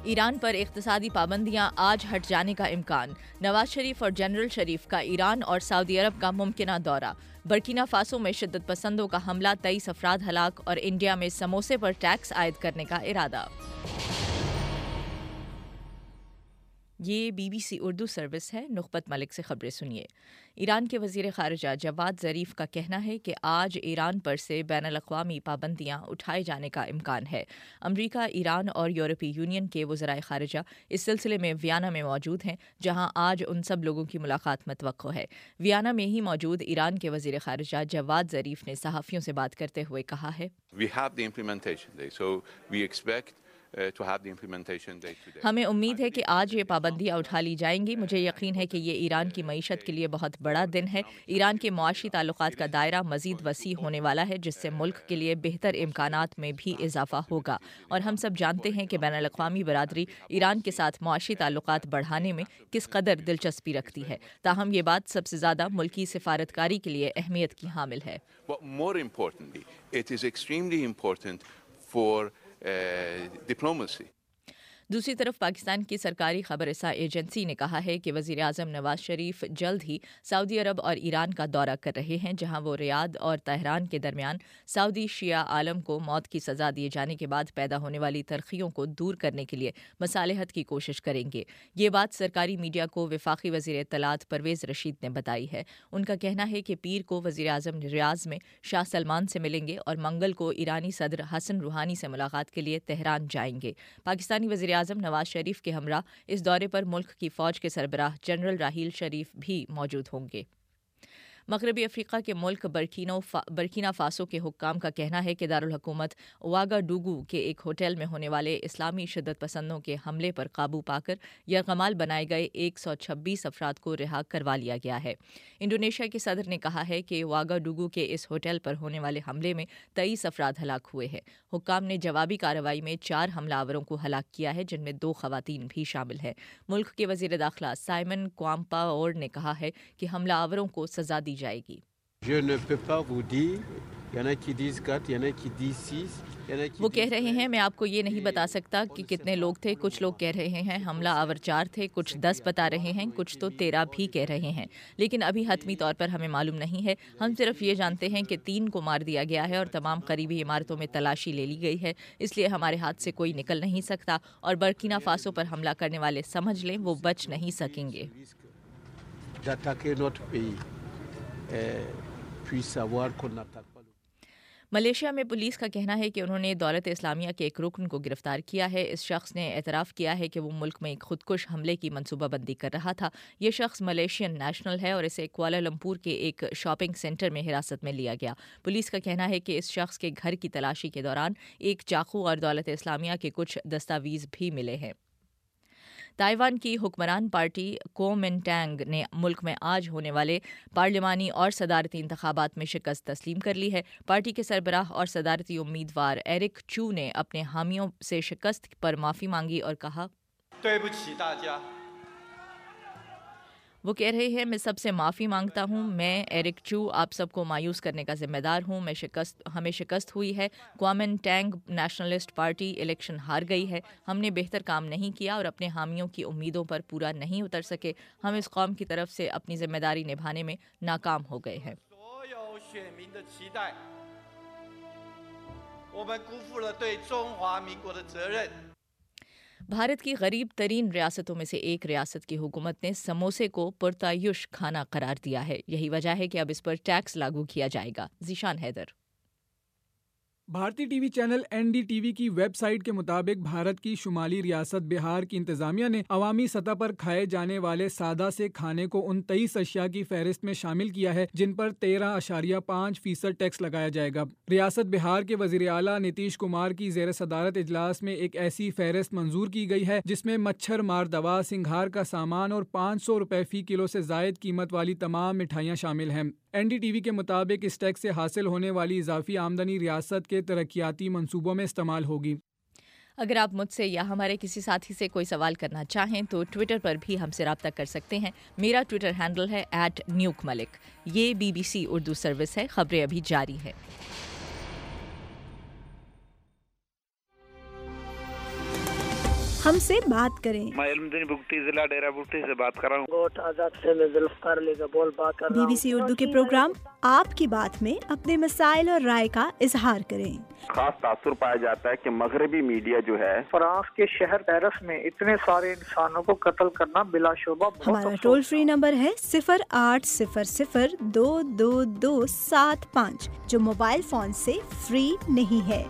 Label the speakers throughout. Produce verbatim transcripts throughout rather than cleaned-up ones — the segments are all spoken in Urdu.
Speaker 1: ایران پر اقتصادی پابندیاں آج ہٹ جانے کا امکان، نواز شریف اور جنرل شریف کا ایران اور سعودی عرب کا ممکنہ دورہ، برکینا فاسو میں شدت پسندوں کا حملہ، تیئیس افراد ہلاک، اور انڈیا میں سموسے پر ٹیکس عائد کرنے کا ارادہ۔ یہ B B C Urdu service ہے۔ نخبت ملک سے خبریں سنیے۔ ایران کے وزیر خارجہ جواد ظریف کا کہنا ہے کہ آج ایران پر سے بین الاقوامی پابندیاں اٹھائے جانے کا امکان ہے۔ امریکہ، ایران اور یورپی یونین کے وزرائے خارجہ اس سلسلے میں ویانا میں موجود ہیں، جہاں آج ان سب لوگوں کی ملاقات متوقع ہے۔ ویانا میں ہی موجود ایران کے وزیر خارجہ جواد ظریف نے صحافیوں سے بات کرتے ہوئے کہا ہے،
Speaker 2: We have the implementation day, so we expect
Speaker 1: ہمیں امید ہے کہ آج یہ پابندیاں اٹھا لی جائیں گی۔ مجھے یقین ہے کہ یہ ایران کی معیشت کے لیے بہت بڑا دن ہے۔ ایران کے معاشی تعلقات کا دائرہ مزید وسیع ہونے والا ہے، جس سے ملک کے لیے بہتر امکانات میں بھی اضافہ ہوگا، اور ہم سب جانتے ہیں کہ بین الاقوامی برادری ایران کے ساتھ معاشی تعلقات بڑھانے میں کس قدر دلچسپی رکھتی ہے۔ تاہم یہ بات سب سے زیادہ ملکی سفارتکاری کے لیے اہمیت کی حامل ہے۔
Speaker 2: ڈپلومیسی۔
Speaker 1: دوسری طرف پاکستان کی سرکاری خبر رساں ایجنسی نے کہا ہے کہ وزیر اعظم نواز شریف جلد ہی سعودی عرب اور ایران کا دورہ کر رہے ہیں، جہاں وہ ریاض اور تہران کے درمیان سعودی شیعہ عالم کو موت کی سزا دیے جانے کے بعد پیدا ہونے والی تلخیوں کو دور کرنے کے لیے مصالحت کی کوشش کریں گے۔ یہ بات سرکاری میڈیا کو وفاقی وزیر اطلاعات پرویز رشید نے بتائی ہے۔ ان کا کہنا ہے کہ پیر کو وزیر اعظم ریاض میں شاہ سلمان سے ملیں گے اور منگل کو ایرانی صدر حسن روحانی سے ملاقات کے لیے تہران جائیں گے۔ پاکستانی وزیر اعظم نواز شریف کے ہمراہ اس دورے پر ملک کی فوج کے سربراہ جنرل راحیل شریف بھی موجود ہوں گے۔ مغربی افریقہ کے ملک برکینا فاسو کے حکام کا کہنا ہے کہ دارالحکومت واگا ڈوگو کے ایک ہوٹل میں ہونے والے اسلامی شدت پسندوں کے حملے پر قابو پا کر یرغمال بنائے گئے ایک سو چھبیس افراد کو رہا کروا لیا گیا ہے۔ انڈونیشیا کے صدر نے کہا ہے کہ واگا ڈوگو کے اس ہوٹل پر ہونے والے حملے میں تیئیس افراد ہلاک ہوئے ہیں۔ حکام نے جوابی کارروائی میں چار حملہ آوروں کو ہلاک کیا ہے، جن میں دو خواتین بھی شامل ہیں۔ ملک کے وزیر داخلہ سائمن کوامپاور نے کہا ہے کہ حملہ آوروں کو سزا دی جائے گی۔ وہ کہہ رہے ہیں، میں آپ کو یہ نہیں بتا سکتا کہ کتنے لوگ تھے۔ کچھ لوگ کہہ رہے ہیں حملہ آور چار تھے، کچھ دس بتا رہے ہیں، کچھ تو تیرہ بھی کہہ رہے ہیں، لیکن ابھی حتمی طور پر ہمیں معلوم نہیں ہے۔ ہم صرف یہ جانتے ہیں کہ تین کو مار دیا گیا ہے اور تمام قریبی عمارتوں میں تلاشی لے لی گئی ہے، اس لیے ہمارے ہاتھ سے کوئی نکل نہیں سکتا، اور برکینا فاسو پر حملہ کرنے والے سمجھ لیں وہ بچ نہیں سکیں گے۔ ملیشیا میں پولیس کا کہنا ہے کہ انہوں نے دولت اسلامیہ کے ایک رکن کو گرفتار کیا ہے۔ اس شخص نے اعتراف کیا ہے کہ وہ ملک میں ایک خودکش حملے کی منصوبہ بندی کر رہا تھا۔ یہ شخص ملیشین نیشنل ہے اور اسے کوالالمپور کے ایک شاپنگ سینٹر میں حراست میں لیا گیا۔ پولیس کا کہنا ہے کہ اس شخص کے گھر کی تلاشی کے دوران ایک چاقو اور دولت اسلامیہ کے کچھ دستاویز بھی ملے ہیں۔ تائیوان کی حکمران پارٹی کومنٹانگ نے ملک میں آج ہونے والے پارلیمانی اور صدارتی انتخابات میں شکست تسلیم کر لی ہے۔ پارٹی کے سربراہ اور صدارتی امیدوار ایرک چو نے اپنے حامیوں سے شکست پر معافی مانگی اور کہا، وہ کہہ رہے ہیں، میں سب سے معافی مانگتا ہوں، میں ایرک چو آپ سب کو مایوس کرنے کا ذمہ دار ہوں، میں شکست ہمیں شکست ہوئی ہے۔ کومنٹانگ نیشنلسٹ پارٹی الیکشن ہار گئی ہے۔ ہم نے بہتر کام نہیں کیا اور اپنے حامیوں کی امیدوں پر پورا نہیں اتر سکے۔ ہم اس قوم کی طرف سے اپنی ذمہ داری نبھانے میں ناکام ہو گئے ہیں۔ بھارت کی غریب ترین ریاستوں میں سے ایک ریاست کی حکومت نے سموسے کو پرتعیش کھانا قرار دیا ہے۔ یہی وجہ ہے کہ اب اس پر ٹیکس لاگو کیا جائے گا۔ ذیشان حیدر۔
Speaker 3: بھارتی T V channel N D T V کی ویب سائٹ کے مطابق بھارت کی شمالی ریاست بہار کی انتظامیہ نے عوامی سطح پر کھائے جانے والے سادہ سے کھانے کو ان تیئیس اشیاء کی فہرست میں شامل کیا ہے جن پر تیرہ اشاریہ پانچ فیصد ٹیکس لگایا جائے گا۔ ریاست بہار کے وزیر اعلیٰ نتیش کمار کی زیر صدارت اجلاس میں ایک ایسی فہرست منظور کی گئی ہے جس میں مچھر مار دوا، سنگھار کا سامان اور پانچ سو روپے فی کلو سے زائد قیمت والی تمام مٹھائیاں شامل ہیں۔ این ڈی ٹی وی کے مطابق اس ٹیکس سے حاصل ہونے والی اضافی آمدنی ریاست کے ترقیاتی منصوبوں میں استعمال ہوگی۔
Speaker 1: اگر آپ مجھ سے یا ہمارے کسی ساتھی سے کوئی سوال کرنا چاہیں تو ٹویٹر پر بھی ہم سے رابطہ کر سکتے ہیں۔ میرا ٹویٹر ہینڈل ہے ایٹ نیوک ملک۔ یہ B B C Urdu service ہے۔ خبریں ابھی جاری ہیں۔
Speaker 4: ہم سے بات کریں۔
Speaker 5: میں علم دین بگٹی ضلع ڈیرہ بگٹی سے بات کر رہا ہوں۔
Speaker 6: گوٹ آزاد سے میں ذوالفقار علی کا بول بات کر رہا ہوں۔
Speaker 4: بی بی سی اردو کے پروگرام آپ کی بات میں اپنے مسائل اور رائے کا اظہار کریں۔
Speaker 7: خاص تاثر پایا جاتا ہے کہ مغربی میڈیا جو ہے
Speaker 6: فرانس کے شہر پیرس میں اتنے سارے انسانوں کو قتل کرنا بلا شبہ بہت
Speaker 4: ہمارا ٹول فری نمبر ہے صفر آٹھ صفر صفر دو دو دو سات پانچ جو موبائل فون سے فری نہیں ہے۔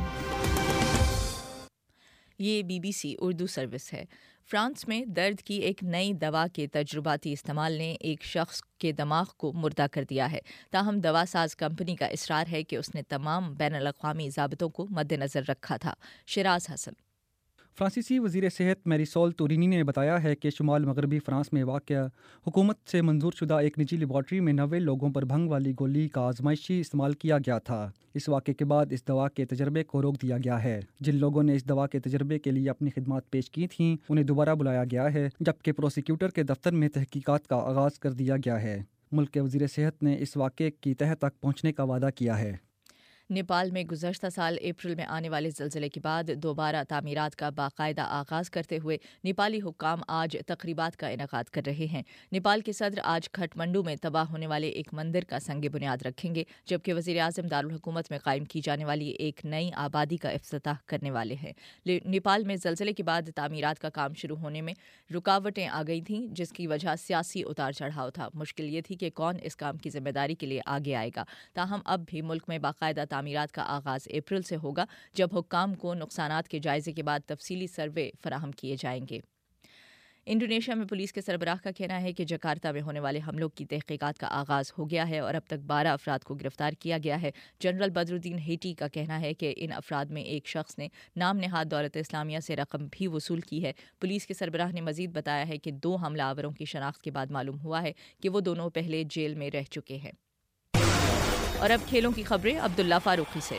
Speaker 1: یہ B B C Urdu service ہے۔ فرانس میں درد کی ایک نئی دوا کے تجرباتی استعمال نے ایک شخص کے دماغ کو مردہ کر دیا ہے، تاہم دوا ساز کمپنی کا اصرار ہے کہ اس نے تمام بین الاقوامی ضابطوں کو مد نظر رکھا تھا۔ شراز حسن۔
Speaker 8: فرانسیسی وزیر صحت میریسول تورینی نے بتایا ہے کہ شمال مغربی فرانس میں واقع حکومت سے منظور شدہ ایک نجی لیبارٹری میں نوے لوگوں پر بھنگ والی گولی کا آزمائشی استعمال کیا گیا تھا۔ اس واقعے کے بعد اس دوا کے تجربے کو روک دیا گیا ہے۔ جن لوگوں نے اس دوا کے تجربے کے لیے اپنی خدمات پیش کی تھیں انہیں دوبارہ بلایا گیا ہے، جبکہ پروسیکیوٹر کے دفتر میں تحقیقات کا آغاز کر دیا گیا ہے۔ ملک کے وزیر صحت نے اس واقعے کی تہہ تک پہنچنے کا وعدہ کیا ہے۔
Speaker 1: نیپال میں گزشتہ سال اپریل میں آنے والے زلزلے کے بعد دوبارہ تعمیرات کا باقاعدہ آغاز کرتے ہوئے نیپالی حکام آج تقریبات کا انعقاد کر رہے ہیں۔ نیپال کے صدر آج کھٹمنڈو میں تباہ ہونے والے ایک مندر کا سنگ بنیاد رکھیں گے، جبکہ وزیر اعظم دارالحکومت میں قائم کی جانے والی ایک نئی آبادی کا افتتاح کرنے والے ہیں۔ نیپال میں زلزلے کے بعد تعمیرات کا کام شروع ہونے میں رکاوٹیں آ گئی تھیں، جس کی وجہ سیاسی اتار چڑھاؤ تھا۔ مشکل یہ تھی کہ کون اس کام کی ذمہ داری کے لیے آگے آئے گا۔ تاہم اب بھی ملک میں باقاعدہ تعمیرات کا آغاز اپریل سے ہوگا، جب حکام کو نقصانات کے جائزے کے بعد تفصیلی سروے فراہم کیے جائیں گے۔ انڈونیشیا میں پولیس کے سربراہ کا کہنا ہے کہ جکارتا میں ہونے والے حملوں کی تحقیقات کا آغاز ہو گیا ہے اور اب تک بارہ افراد کو گرفتار کیا گیا ہے۔ جنرل بدرالدین ہیٹی کا کہنا ہے کہ ان افراد میں ایک شخص نے نام نہاد دولت اسلامیہ سے رقم بھی وصول کی ہے۔ پولیس کے سربراہ نے مزید بتایا ہے کہ دو حملہ آوروں کی شناخت کے بعد معلوم ہوا ہے کہ وہ دونوں پہلے جیل میں رہ چکے ہیں۔ اور اب کھیلوں کی خبریں عبداللہ فاروقی سے۔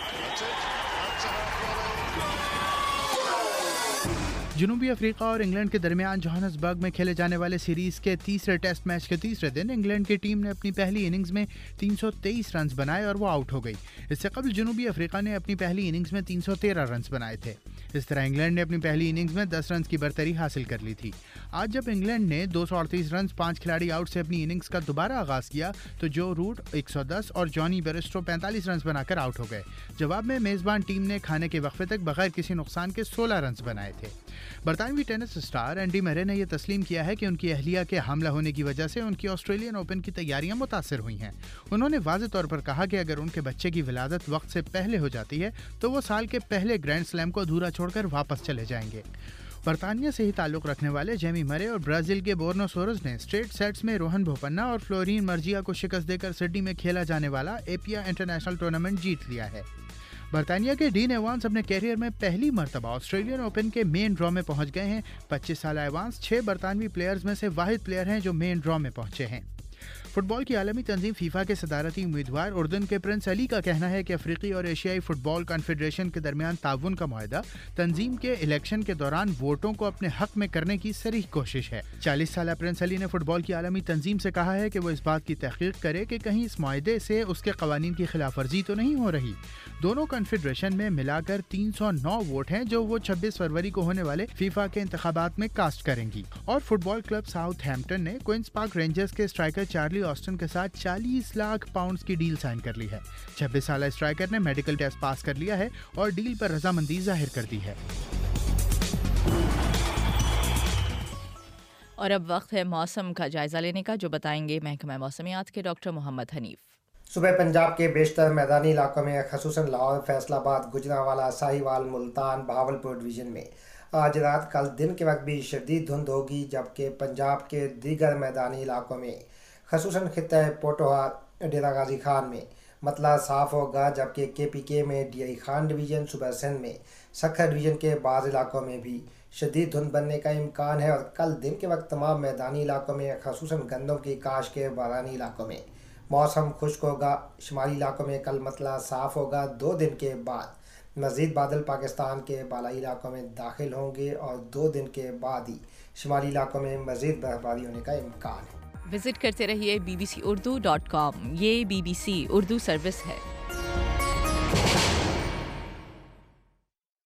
Speaker 9: جنوبی افریقہ اور انگلینڈ کے درمیان جوہانسبرگ میں کھیلے جانے والے سیریز کے تیسرے ٹیسٹ میچ کے تیسرے دن انگلینڈ کی ٹیم نے اپنی پہلی اننگز میں تین سو تیئیس رنز بنائے اور وہ آؤٹ ہو گئی۔ اس سے قبل جنوبی افریقہ نے اپنی پہلی اننگز میں تین سو تیرہ رنز بنائے تھے۔ اس طرح انگلینڈ نے اپنی پہلی اننگز میں دس رنز کی برتری حاصل کر لی تھی۔ آج جب انگلینڈ نے دو سو اڑتیس رنز پانچ کھلاڑی آؤٹ سے اپنی اننگز کا دوبارہ آغاز کیا تو جو روٹ ایک سو دس اور جانی بیرسٹو پینتالیس رنز بنا کر آؤٹ ہو گئے۔ جواب میں میزبان ٹیم نے کھانے کے وقفے تک بغیر کسی نقصان کے سولہ رنز بنائے تھے۔ برطانوی ٹینس اسٹار اینڈی مرے نے یہ تسلیم کیا ہے کہ ان کی اہلیہ کے حاملہ ہونے کی وجہ سے ان کی آسٹریلین اوپن کی تیاریاں متاثر ہوئی ہیں۔ انہوں نے واضح طور پر کہا کہ اگر ان کے بچے کی ولادت وقت سے پہلے ہو جاتی ہے تو وہ سال کے پہلے گرینڈ سلیم کو ادھورا چھوڑ کر واپس چلے جائیں گے۔ برطانیہ سے ہی تعلق رکھنے والے جیمی مرے اور برازیل کے بورنو سورز نے اسٹریٹ سیٹس میں روہن بوپنا اور فلورین مرجیا کو شکست دے کر سڈنی میں کھیلا جانے والا ایپیا انٹرنیشنل ٹورنامنٹ جیت لیا ہے۔ برطانیہ کے ڈین ایوانس اپنے کیریئر میں پہلی مرتبہ آسٹریلین اوپن کے مین ڈرا میں پہنچ گئے ہیں۔ پچیس سالہ ایوانس چھ برطانوی پلیئرز میں سے واحد پلیئر ہیں جو مین ڈرا میں پہنچے ہیں۔ فٹ بال کی عالمی تنظیم فیفا کے صدارتی امیدوار اردن کے پرنس علی کا کہنا ہے کہ افریقی اور ایشیائی فٹ بال کنفیڈریشن کے درمیان تعاون کا معاہدہ تنظیم کے الیکشن کے دوران ووٹوں کو اپنے حق میں کرنے کی صریح کوشش ہے۔ چالیس سالہ پرنس علی نے فٹ بال کی عالمی تنظیم سے کہا ہے کہ وہ اس بات کی تحقیق کرے کہ کہیں اس معاہدے سے اس کے قوانین کی خلاف ورزی تو نہیں ہو رہی۔ دونوں کنفیڈریشن میں ملا کر تین سو نو ووٹ ہیں جو وہ چھبیس فروری کو ہونے والے فیفا کے انتخابات میں کاسٹ کریں گی۔ اور football club Southampton نے کوئنز پارک رینجرز کے اسٹرائکر چارلی آسٹن کے ساتھ چالیس لاکھ پاؤنڈز کی ڈیل سائن کر لی ہے۔ چھبیس سالہ اسٹرائکر نے میڈیکل ٹیسٹ پاس کر لیا ہے اور ڈیل پر رضامندی ظاہر کر دی ہے۔
Speaker 1: اور اب وقت ہے موسم کا جائزہ لینے کا، جو بتائیں گے محکمہ موسمیات کے ڈاکٹر محمد حنیف۔
Speaker 10: صبح پنجاب کے بیشتر میدانی علاقوں میں خصوصاً لاہور، فیصل آباد، گجرانوالہ، ساہیوال، ملتان، بہاولپور ڈویژن میں آج رات کل دن کے وقت بھی شدید دھند ہوگی، جبکہ پنجاب کے دیگر میدانی علاقوں میں خصوصاً خطہ پوٹوہا، ڈیرہ غازی خان میں مطلع صاف ہوگا، جبکہ کے پی کے میں ڈی آئی خان ڈویژن، صوبہ سندھ میں سکھر ڈویژن کے بعض علاقوں میں بھی شدید دھند بننے کا امکان ہے۔ اور کل دن کے وقت تمام میدانی علاقوں میں خصوصاً گندم کی کاشت کے بارانی علاقوں میں موسم خشک ہوگا۔ شمالی علاقوں میں کل مطلع صاف ہوگا۔ دو دن کے بعد مزید بادل پاکستان کے بالائی علاقوں میں داخل ہوں گے اور دو دن کے بعد ہی شمالی علاقوں میں مزید برفباری ہونے کا امکان ہے۔
Speaker 1: وزٹ کرتے رہیے B B C Urdu dot com, یہ B B C Urdu service ہے۔